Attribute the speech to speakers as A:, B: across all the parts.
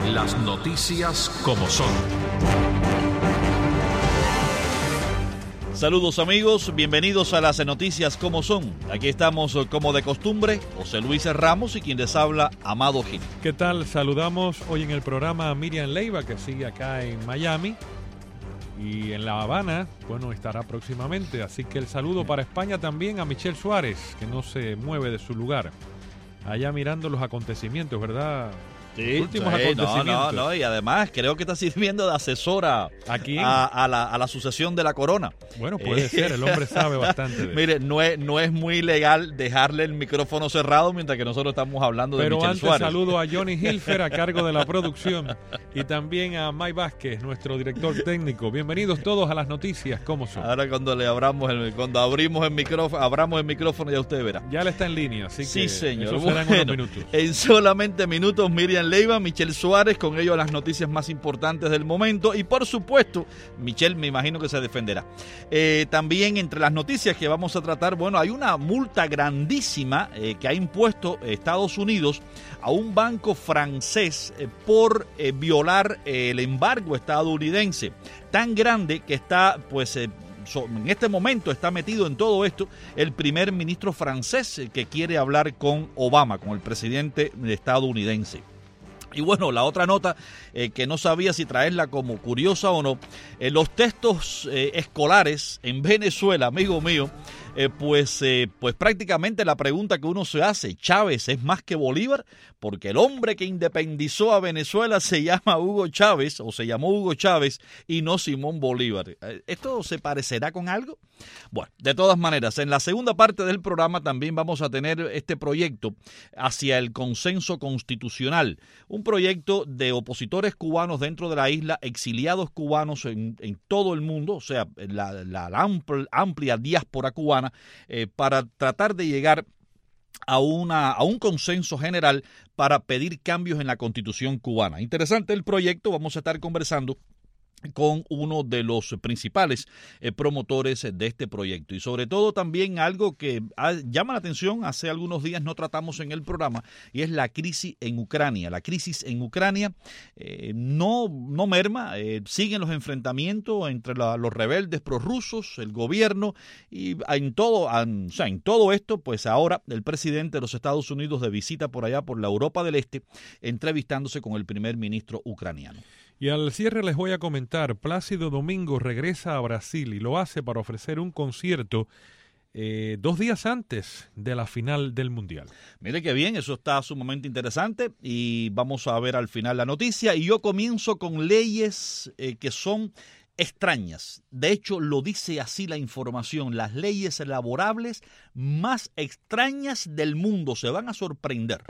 A: Las noticias como son.
B: Saludos amigos, bienvenidos a las noticias como son. Aquí estamos como de costumbre, José Luis Ramos y quien les habla, Amado Gil.
C: ¿Qué tal? Saludamos hoy en el programa a Miriam Leiva, que sigue acá en Miami. Y en La Habana, bueno, estará próximamente. Así que el saludo para España también a Michelle Suárez, que no se mueve de su lugar. Allá mirando los acontecimientos, ¿verdad?
B: Sí,
C: Últimos acontecimientos.
B: No, y además creo que está sirviendo de asesora a la sucesión de la corona.
C: Bueno, puede ser, el hombre sabe bastante de eso.
B: Mire, no es muy legal dejarle el micrófono cerrado mientras que nosotros estamos hablando de Michelle Suárez.
C: Pero antes saludo a Johnny Hilfer a cargo de la producción y también a Mike Vázquez, nuestro director técnico. Bienvenidos todos a las noticias, ¿cómo son?
B: Ahora cuando abramos el micrófono ya usted verá.
C: Ya le está en línea, así que
B: sí, señor.
C: eso serán unos minutos.
B: En solamente minutos, Miriam Leiva, Michelle Suárez, con ello las noticias más importantes del momento y por supuesto, Michelle me imagino que se defenderá. También entre las noticias que vamos a tratar, bueno, hay una multa grandísima que ha impuesto Estados Unidos a un banco francés por violar el embargo estadounidense, tan grande que está en este momento está metido en todo esto el primer ministro francés que quiere hablar con Obama, con el presidente estadounidense. Y bueno, la otra nota que no sabía si traerla como curiosa o no, los textos escolares en Venezuela, amigo mío, pues prácticamente la pregunta que uno se hace, ¿Chávez es más que Bolívar? Porque el hombre que independizó a Venezuela se llama Hugo Chávez, o se llamó Hugo Chávez, y no Simón Bolívar. ¿Esto se parecerá con algo? Bueno, de todas maneras, en la segunda parte del programa también vamos a tener este proyecto hacia el consenso constitucional, un proyecto de opositores cubanos dentro de la isla, exiliados cubanos en todo el mundo, o sea, la amplia diáspora cubana, para tratar de llegar a un consenso general para pedir cambios en la Constitución cubana. Interesante el proyecto, vamos a estar conversando con uno de los principales promotores de este proyecto y sobre todo también algo que llama la atención, hace algunos días no tratamos en el programa, y es la crisis en Ucrania. La crisis en Ucrania no merma, siguen los enfrentamientos entre los rebeldes prorrusos, el gobierno, y en todo esto, pues ahora el presidente de los Estados Unidos de visita por allá por la Europa del Este, entrevistándose con el primer ministro ucraniano.
C: Y al cierre les voy a comentar, Plácido Domingo regresa a Brasil y lo hace para ofrecer un concierto 2 días antes de la final del Mundial.
B: Mire qué bien, eso está sumamente interesante y vamos a ver al final la noticia. Y yo comienzo con leyes que son extrañas. De hecho, lo dice así la información, las leyes laborables más extrañas del mundo. Se van a sorprender.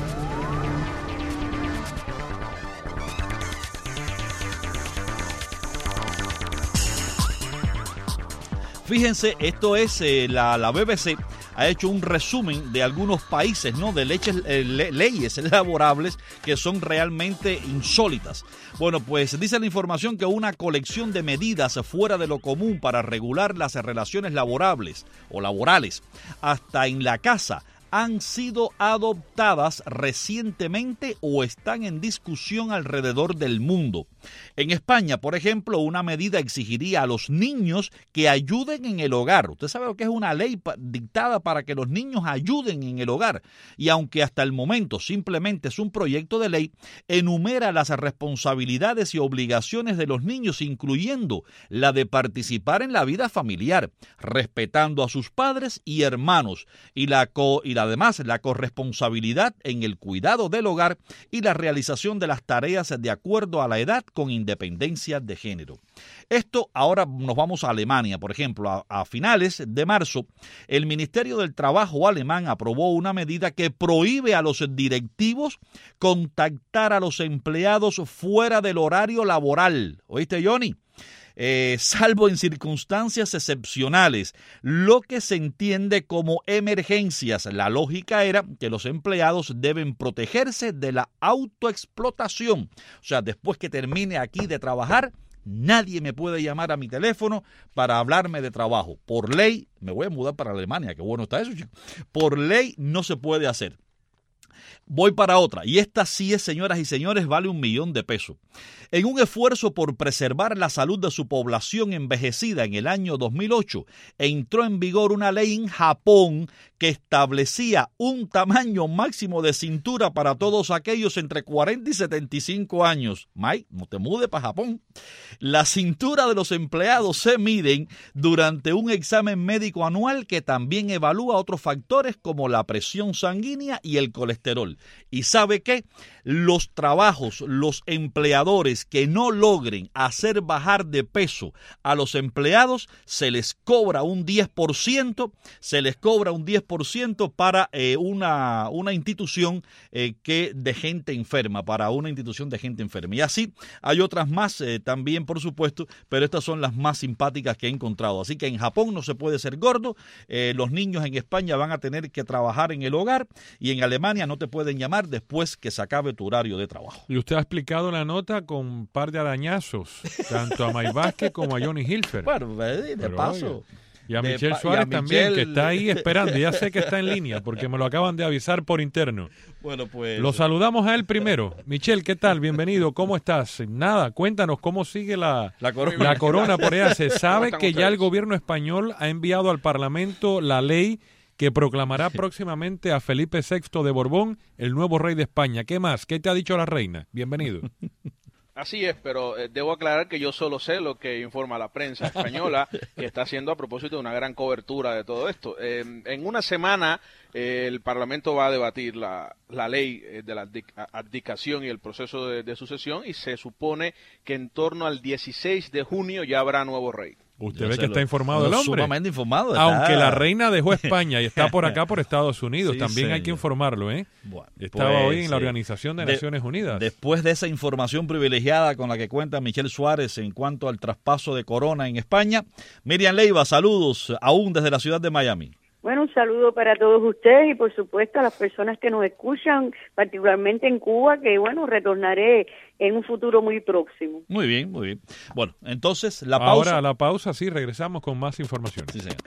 B: Fíjense, esto es la BBC ha hecho un resumen de algunos países, ¿no? De leyes laborables que son realmente insólitas. Bueno, pues dice la información que una colección de medidas fuera de lo común para regular las relaciones laborables o laborales, hasta en la casa, han sido adoptadas recientemente o están en discusión alrededor del mundo. En España, por ejemplo, una medida exigiría a los niños que ayuden en el hogar. Usted sabe lo que es una ley dictada para que los niños ayuden en el hogar. Y aunque hasta el momento simplemente es un proyecto de ley, enumera las responsabilidades y obligaciones de los niños, incluyendo la de participar en la vida familiar, respetando a sus padres y hermanos, y además la corresponsabilidad en el cuidado del hogar y la realización de las tareas de acuerdo a la edad con independencia de género. Esto ahora nos vamos a Alemania. Por ejemplo, a finales de marzo, el Ministerio del Trabajo alemán aprobó una medida que prohíbe a los directivos contactar a los empleados fuera del horario laboral. ¿Oíste, Johnny? Salvo en circunstancias excepcionales, lo que se entiende como emergencias. La lógica era que los empleados deben protegerse de la autoexplotación. O sea, después que termine aquí de trabajar, nadie me puede llamar a mi teléfono para hablarme de trabajo. Por ley, me voy a mudar para Alemania, qué bueno está eso, chico. Por ley no se puede hacer. Voy para otra, y esta sí es, señoras y señores, vale $1 millón. En un esfuerzo por preservar la salud de su población envejecida en el año 2008, entró en vigor una ley en Japón que establecía un tamaño máximo de cintura para todos aquellos entre 40 y 75 años. Mike, no te mudes para Japón. La cintura de los empleados se miden durante un examen médico anual que también evalúa otros factores como la presión sanguínea y el colesterol. ¿Y sabe qué? Los empleadores que no logren hacer bajar de peso a los empleados, se les cobra un 10%, para una institución de gente enferma, Y así hay otras más también, por supuesto, pero estas son las más simpáticas que he encontrado. Así que en Japón no se puede ser gordo, los niños en España van a tener que trabajar en el hogar, y en Alemania no te pueden llamar después que se acabe tu horario de trabajo.
C: Y usted ha explicado la nota con un par de arañazos, tanto a Mike Vázquez como a Johnny Hilfer.
B: Bueno, de paso.
C: Oye. Y a Michelle Suárez también, que está ahí esperando. Ya sé que está en línea, porque me lo acaban de avisar por interno.
B: Bueno, pues...
C: Lo saludamos a él primero. Michelle, ¿qué tal? Bienvenido. ¿Cómo estás? Nada, cuéntanos cómo sigue la corona por allá. Se sabe que ya el gobierno español ha enviado al Parlamento la ley que proclamará próximamente a Felipe VI de Borbón el nuevo rey de España. ¿Qué más? ¿Qué te ha dicho la reina? Bienvenido.
D: Así es, pero debo aclarar que yo solo sé lo que informa la prensa española, que está haciendo a propósito de una gran cobertura de todo esto. En una semana el Parlamento va a debatir la ley de la abdicación y el proceso de sucesión, y se supone que en torno al 16 de junio ya habrá nuevo rey.
C: Usted ve que está informado el hombre.
B: Sumamente informado.
C: Aunque la reina dejó España y está por acá, por Estados Unidos. Sí, también hay que informarlo, ¿eh?
B: Bueno,
C: estaba hoy en la Organización de Naciones Unidas.
B: Después de esa información privilegiada con la que cuenta Michelle Suárez en cuanto al traspaso de corona en España, Miriam Leiva, saludos aún desde la ciudad de Miami.
E: Bueno, un saludo para todos ustedes y por supuesto a las personas que nos escuchan, particularmente en Cuba, que bueno, retornaré en un futuro muy próximo.
B: Muy bien, muy bien. Bueno, entonces la pausa.
C: Ahora la pausa, sí, regresamos con más información.
B: Sí, señor.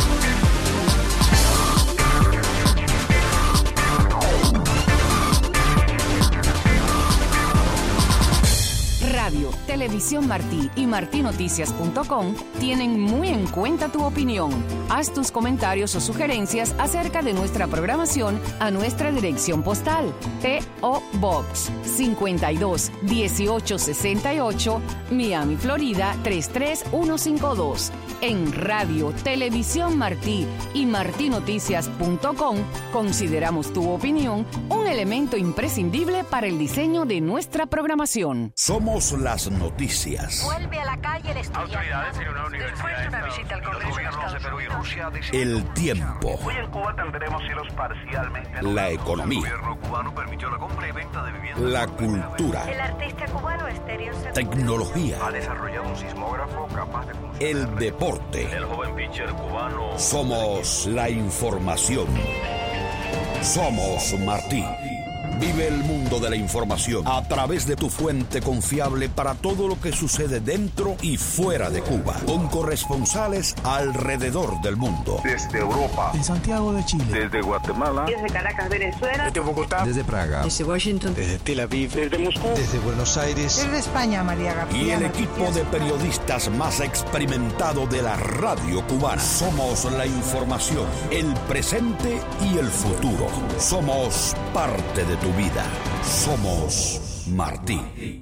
F: Radio, Televisión Martí y martinoticias.com tienen muy en cuenta tu opinión. Haz tus comentarios o sugerencias acerca de nuestra programación a nuestra dirección postal: P.O. Box 52 1868, Miami, Florida 33152. En Radio, Televisión Martí y martinoticias.com consideramos tu opinión un elemento imprescindible para el diseño de nuestra programación.
G: Somos las noticias.
H: Vuelve a la calle el estudiante.
I: Autoridades en una universidad.
H: Después de una visita al Congreso de Estados
I: de Perú y Rusia dicen...
G: El tiempo.
I: Hoy en Cuba tendremos cielos parcialmente...
G: La economía.
I: El gobierno cubano permitió la compra y venta de viviendas...
G: La cultura.
H: El artista cubano Estéreo Segundo
G: Tecnología.
I: Ha desarrollado un sismógrafo capaz de funcionar...
G: El deporte.
I: El joven pitcher cubano...
G: Somos la información. Somos Martí. Vive el mundo de la información a través de tu fuente confiable para todo lo que sucede dentro y fuera de Cuba, con corresponsales alrededor del mundo.
I: Desde Europa.
J: En Santiago de Chile.
I: Desde Guatemala.
E: Desde Caracas, Venezuela.
I: Desde Bogotá.
J: Desde Praga.
H: Desde Washington.
J: Desde Tel Aviv.
I: Desde Moscú.
J: Desde Buenos Aires.
K: Desde España, María García.
G: Y el equipo de periodistas más experimentado de la radio cubana. Somos la información, el presente y el futuro. Somos parte de tu vida. Somos Martí.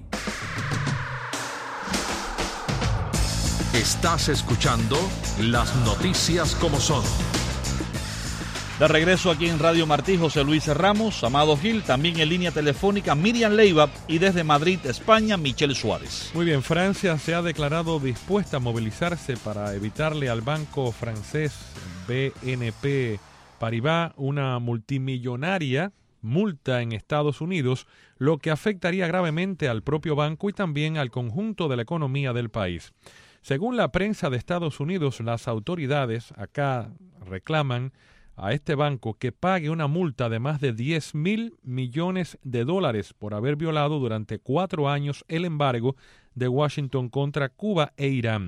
A: Estás escuchando las noticias como son.
B: De regreso aquí en Radio Martí, José Luis Ramos, Amado Gil, también en línea telefónica Miriam Leiva y desde Madrid, España, Michelle Suárez.
C: Muy bien, Francia se ha declarado dispuesta a movilizarse para evitarle al banco francés BNP Paribas una multimillonaria multa en Estados Unidos, lo que afectaría gravemente al propio banco y también al conjunto de la economía del país. Según la prensa de Estados Unidos, las autoridades acá reclaman a este banco que pague una multa de más de $10,000 millones por haber violado durante 4 años el embargo de Washington contra Cuba e Irán.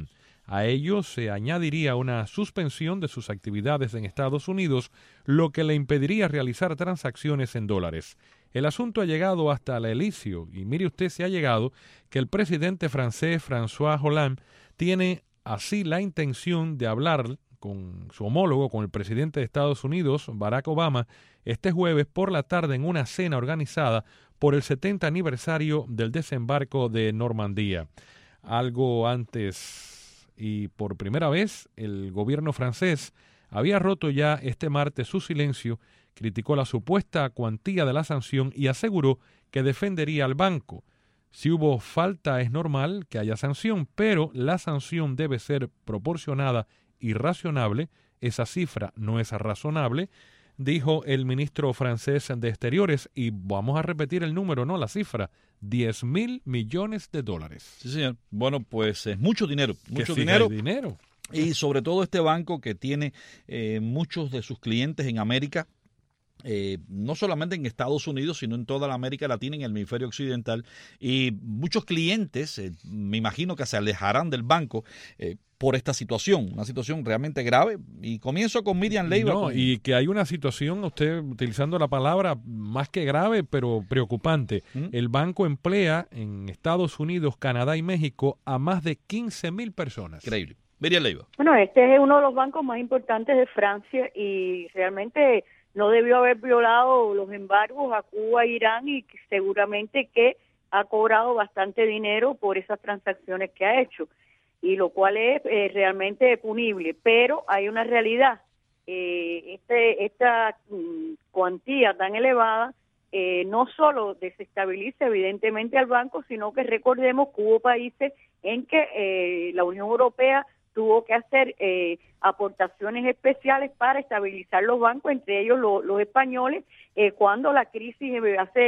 C: A ello se añadiría una suspensión de sus actividades en Estados Unidos, lo que le impediría realizar transacciones en dólares. El asunto ha llegado hasta el elicio, y mire usted si ha llegado, que el presidente francés François Hollande tiene así la intención de hablar con su homólogo, con el presidente de Estados Unidos, Barack Obama, este jueves por la tarde en una cena organizada por el 70 aniversario del desembarco de Normandía. Algo antes y por primera vez, el gobierno francés había roto ya este martes su silencio, criticó la supuesta cuantía de la sanción y aseguró que defendería al banco. Si hubo falta es normal que haya sanción, pero la sanción debe ser proporcionada y razonable. Esa cifra no es razonable, dijo el ministro francés de Exteriores, y vamos a repetir el número, no la cifra, $10,000 millones.
B: Sí, señor. Bueno, pues es mucho dinero, mucho
C: sí
B: dinero.
C: Hay dinero.
B: Y sobre todo este banco que tiene muchos de sus clientes en América, no solamente en Estados Unidos, sino en toda la América Latina, en el hemisferio occidental, y muchos clientes, me imagino que se alejarán del banco por esta situación, una situación realmente grave. Y comienzo con Miriam Leiva.
C: No, y que hay una situación, usted utilizando la palabra más que grave, pero preocupante. El banco emplea en Estados Unidos, Canadá y México a más de 15,000 personas.
B: Increíble. Miriam Leiva.
E: Bueno, este es uno de los bancos más importantes de Francia y realmente no debió haber violado los embargos a Cuba e Irán, y seguramente que ha cobrado bastante dinero por esas transacciones que ha hecho, y lo cual es realmente punible. Pero hay una realidad, esta cuantía tan elevada no solo desestabiliza evidentemente al banco, sino que recordemos que hubo países en que la Unión Europea tuvo que hacer aportaciones especiales para estabilizar los bancos, entre ellos los españoles, cuando la crisis en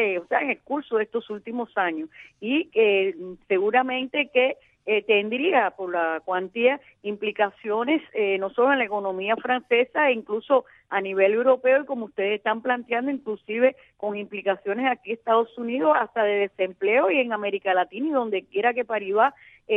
E: el curso de estos últimos años, y seguramente que tendría por la cuantía implicaciones no solo en la economía francesa, e incluso a nivel europeo, y como ustedes están planteando, inclusive con implicaciones aquí en Estados Unidos, hasta de desempleo, y en América Latina, y donde quiera que Paribas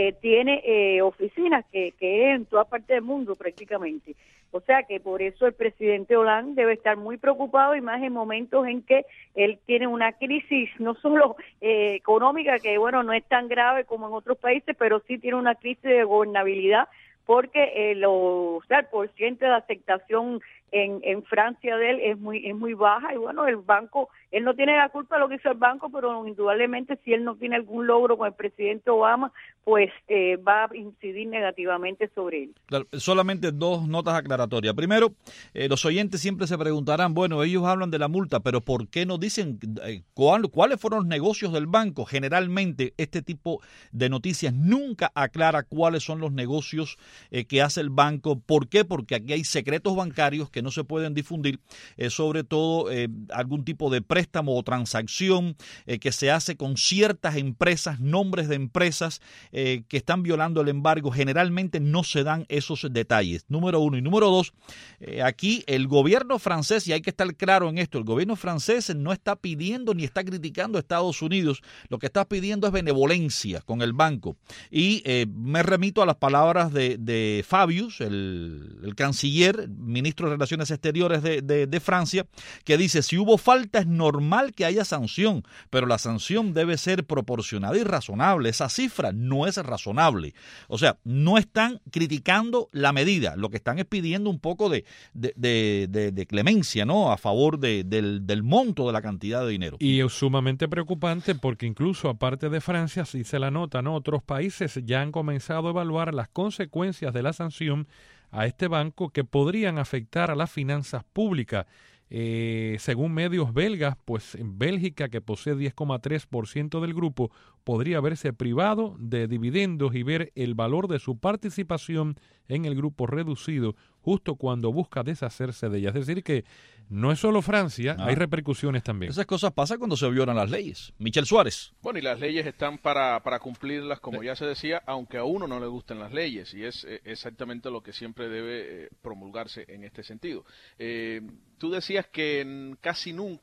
E: tiene oficinas, que es en toda parte del mundo prácticamente. O sea que por eso el presidente Hollande debe estar muy preocupado, y más en momentos en que él tiene una crisis no solo económica, que bueno, no es tan grave como en otros países, pero sí tiene una crisis de gobernabilidad, porque el porcentaje de aceptación en Francia de él es muy baja, y bueno, el banco, él no tiene la culpa de lo que hizo el banco, pero indudablemente si él no tiene algún logro con el presidente Obama, pues va a incidir negativamente sobre él. Claro,
B: solamente dos notas aclaratorias. Primero, los oyentes siempre se preguntarán, bueno, ellos hablan de la multa, pero ¿por qué no dicen cuáles fueron los negocios del banco? Generalmente este tipo de noticias nunca aclara cuáles son los negocios que hace el banco. ¿Por qué? Porque aquí hay secretos bancarios que no se pueden difundir, sobre todo algún tipo de préstamo o transacción que se hace con ciertas empresas, nombres de empresas que están violando el embargo. Generalmente no se dan esos detalles, número uno. Y número dos, aquí el gobierno francés, y hay que estar claro en esto, el gobierno francés no está pidiendo ni está criticando a Estados Unidos, lo que está pidiendo es benevolencia con el banco. Y me remito a las palabras de Fabius, el canciller, ministro de Relaciones Exteriores de Francia, que dice, si hubo falta es normal que haya sanción, pero la sanción debe ser proporcionada y razonable. Esa cifra no es razonable. O sea, no están criticando la medida, lo que están es pidiendo un poco de clemencia, ¿no?, a favor del monto de la cantidad de dinero.
C: Y es sumamente preocupante porque incluso aparte de Francia, si se la nota, ¿no?, otros países ya han comenzado a evaluar las consecuencias de la sanción a este banco que podrían afectar a las finanzas públicas. Según medios belgas, pues en Bélgica, que posee 10,3% del grupo, podría verse privado de dividendos y ver el valor de su participación en el grupo reducido justo cuando busca deshacerse de ella. Es decir que no es solo Francia, hay repercusiones también.
B: Esas cosas pasan cuando se violan las leyes. Michel Suárez.
D: Bueno, y las leyes están para cumplirlas, como ya se decía, aunque a uno no le gusten las leyes, y es exactamente lo que siempre debe promulgarse en este sentido. Tú decías que casi nunca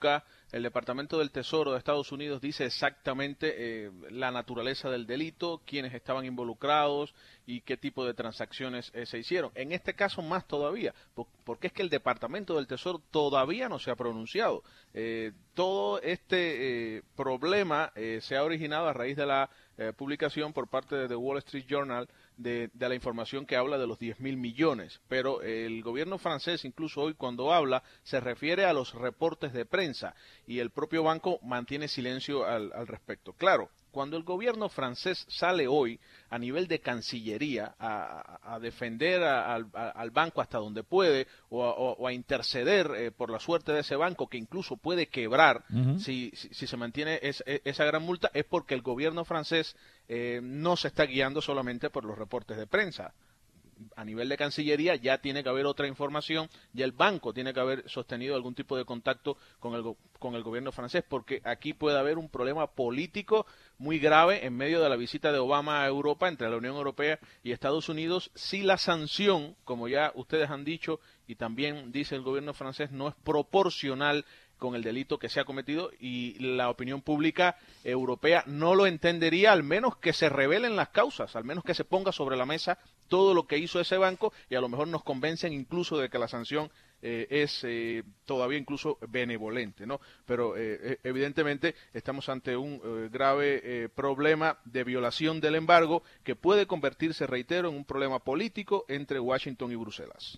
D: el Departamento del Tesoro de Estados Unidos dice exactamente la naturaleza del delito, quiénes estaban involucrados y qué tipo de transacciones se hicieron. En este caso más todavía, porque es que el Departamento del Tesoro todavía no se ha pronunciado. Todo este problema se ha originado a raíz de la publicación por parte de The Wall Street Journal de la información que habla de los 10.000 millones, pero el gobierno francés incluso hoy cuando habla se refiere a los reportes de prensa y el propio banco mantiene silencio al respecto. Claro, cuando el gobierno francés sale hoy a nivel de Cancillería a defender al banco hasta donde puede o a interceder por la suerte de ese banco que incluso puede quebrar si se mantiene esa gran multa, es porque el gobierno francés no se está guiando solamente por los reportes de prensa. A nivel de Cancillería ya tiene que haber otra información, ya el banco tiene que haber sostenido algún tipo de contacto con el gobierno francés, porque aquí puede haber un problema político muy grave en medio de la visita de Obama a Europa, entre la Unión Europea y Estados Unidos, si la sanción, como ya ustedes han dicho y también dice el gobierno francés, no es proporcional con el delito que se ha cometido, y la opinión pública europea no lo entendería, al menos que se revelen las causas, al menos que se ponga sobre la mesa todo lo que hizo ese banco, y a lo mejor nos convencen incluso de que la sanción es todavía incluso benevolente, ¿no? Pero evidentemente estamos ante un grave problema de violación del embargo que puede convertirse, reitero, en un problema político entre Washington y Bruselas.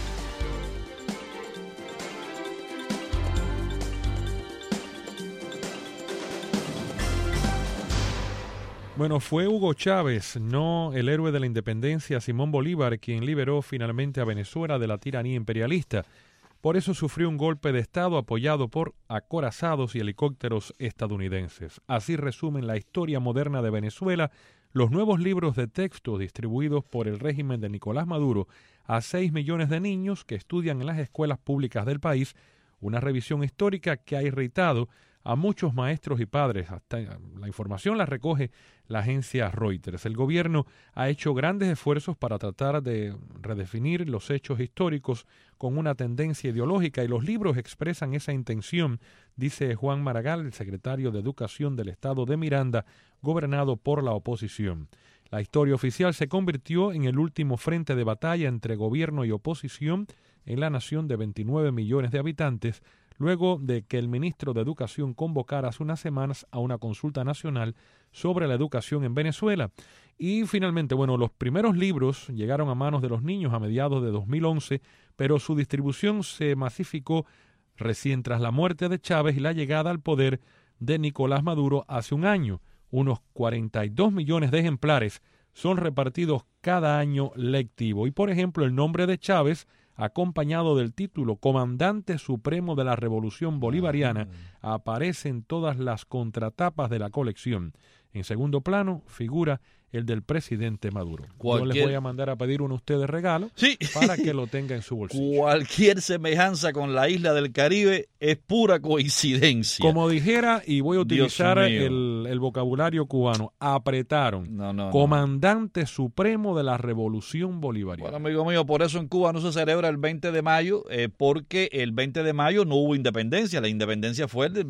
C: Bueno, fue Hugo Chávez, no el héroe de la independencia Simón Bolívar, quien liberó finalmente a Venezuela de la tiranía imperialista. Por eso sufrió un golpe de Estado apoyado por acorazados y helicópteros estadounidenses. Así resumen la historia moderna de Venezuela los nuevos libros de texto distribuidos por el régimen de Nicolás Maduro a 6 millones de niños que estudian en las escuelas públicas del país, una revisión histórica que ha irritado a muchos maestros y padres. Hasta la información la recoge la agencia Reuters. El gobierno ha hecho grandes esfuerzos para tratar de redefinir los hechos históricos con una tendencia ideológica, y los libros expresan esa intención, dice Juan Maragall, el secretario de Educación del estado de Miranda, gobernado por la oposición. La historia oficial se convirtió en el último frente de batalla entre gobierno y oposición en la nación de 29 millones de habitantes, luego de que el ministro de Educación convocara hace unas semanas a una consulta nacional sobre la educación en Venezuela. Y finalmente, los primeros libros llegaron a manos de los niños a mediados de 2011, pero su distribución se masificó recién tras la muerte de Chávez y la llegada al poder de Nicolás Maduro hace un año. Unos 42 millones de ejemplares son repartidos cada año lectivo. Y, por ejemplo, el nombre de Chávez, acompañado del título Comandante Supremo de la Revolución Bolivariana, aparece en todas las contratapas de la colección. En segundo plano figura el del presidente Maduro. Yo les voy a mandar a pedir uno a ustedes regalo para que lo tenga en su bolsillo.
B: Cualquier semejanza con la isla del Caribe es pura coincidencia.
C: Como dijera, y voy a utilizar el vocabulario cubano, apretaron. Comandante Supremo de la Revolución Bolivariana.
B: Bueno, amigo mío, por eso en Cuba no se celebra el 20 de mayo, porque el 20 de mayo no hubo independencia. La independencia fue el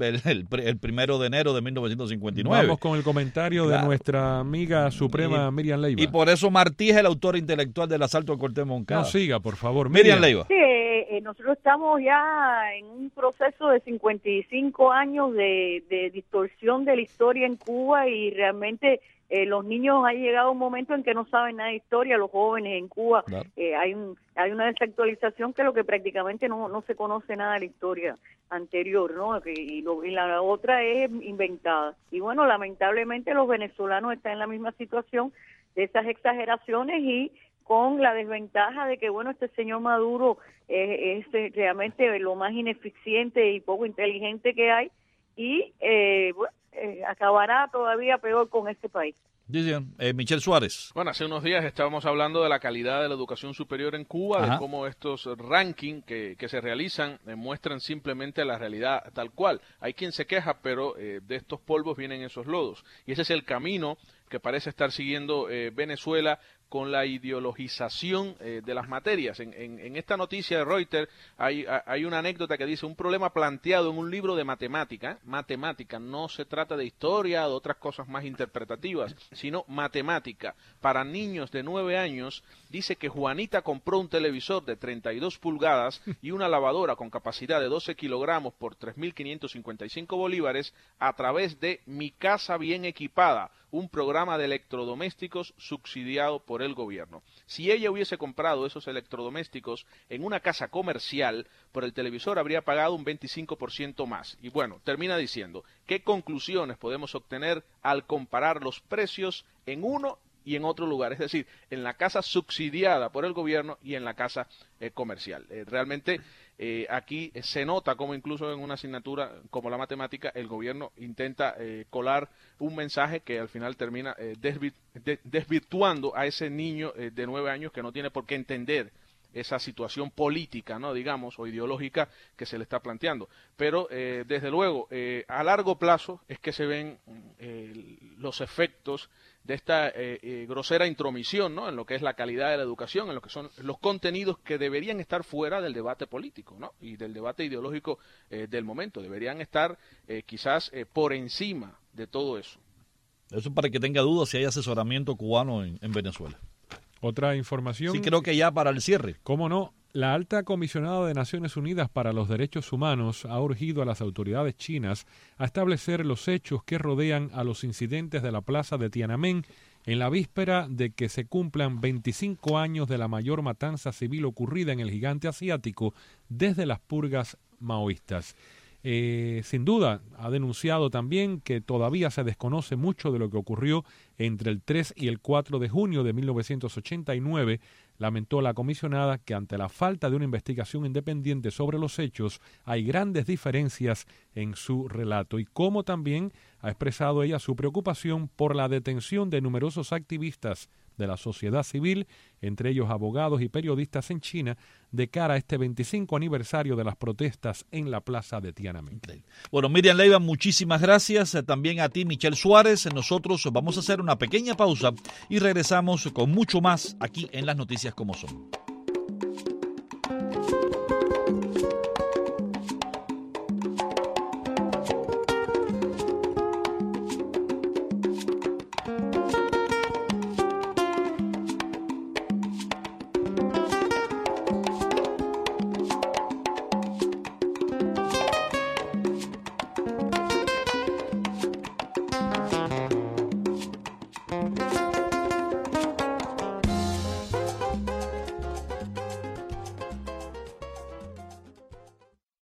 B: 1 de enero de 1959.
C: Vamos con el comentario de nuestra amiga suprema Miriam Leiva.
B: Y por eso Martí es el autor intelectual del asalto a Cortés Moncada.
C: No siga, por favor,
B: Miriam Leiva.
E: Sí, nosotros estamos ya en un proceso de 55 años de distorsión de la historia en Cuba, y realmente los niños han llegado a un momento en que no saben nada de historia, los jóvenes en Cuba. Claro. Hay una desactualización que lo que prácticamente no se conoce nada de la historia anterior, ¿no? Y la otra es inventada. Y bueno, lamentablemente los venezolanos están en la misma situación de esas exageraciones, y con la desventaja de que, este señor Maduro es realmente lo más ineficiente y poco inteligente que hay, y acabará todavía peor con este país.
B: Dice Michel Suárez.
D: Bueno, hace unos días estábamos hablando de la calidad de la educación superior en Cuba, de cómo estos rankings que se realizan muestran simplemente la realidad tal cual. Hay quien se queja, pero de estos polvos vienen esos lodos. Y ese es el camino que parece estar siguiendo Venezuela con la ideologización de las materias. En esta noticia de Reuters hay una anécdota que dice: un problema planteado en un libro de matemática. Matemática, no se trata de historia o de otras cosas más interpretativas, sino matemática. Para niños de 9 años, dice que Juanita compró un televisor de 32 pulgadas y una lavadora con capacidad de 12 kilogramos por 3.555 bolívares a través de Mi Casa Bien Equipada, un programa de electrodomésticos subsidiado por el gobierno. Si ella hubiese comprado esos electrodomésticos en una casa comercial, por el televisor habría pagado un 25% más. Y bueno, termina diciendo: ¿qué conclusiones podemos obtener al comparar los precios en uno y en otro lugar? Es decir, en la casa subsidiada por el gobierno y en la casa comercial. Realmente aquí se nota como incluso en una asignatura como la matemática el gobierno intenta colar un mensaje que al final termina desvirtuando a ese niño de 9 años que no tiene por qué entender esa situación política, ¿no?, digamos, o ideológica que se le está planteando. Pero, desde luego, a largo plazo es que se ven los efectos de esta grosera intromisión, ¿no?, en lo que es la calidad de la educación, en lo que son los contenidos que deberían estar fuera del debate político, ¿no?, y del debate ideológico del momento. Deberían estar quizás por encima de todo eso.
B: Eso para que tenga dudas si hay asesoramiento cubano en Venezuela.
C: Otra información.
B: Sí, creo que ya para el cierre.
C: ¿Cómo no? La alta comisionada de Naciones Unidas para los Derechos Humanos ha urgido a las autoridades chinas a establecer los hechos que rodean a los incidentes de la plaza de Tiananmen en la víspera de que se cumplan 25 años de la mayor matanza civil ocurrida en el gigante asiático desde las purgas maoístas. Sin duda, ha denunciado también que todavía se desconoce mucho de lo que ocurrió entre el 3 y el 4 de junio de 1989. Lamentó la comisionada que ante la falta de una investigación independiente sobre los hechos hay grandes diferencias en su relato, y como también ha expresado ella su preocupación por la detención de numerosos activistas de la sociedad civil, entre ellos abogados y periodistas en China, de cara a este 25 aniversario de las protestas en la plaza de Tiananmen.
B: Bueno, Miriam Leiva, muchísimas gracias. También a ti, Michelle Suárez. Nosotros vamos a hacer una pequeña pausa y regresamos con mucho más aquí en Las Noticias Como Son.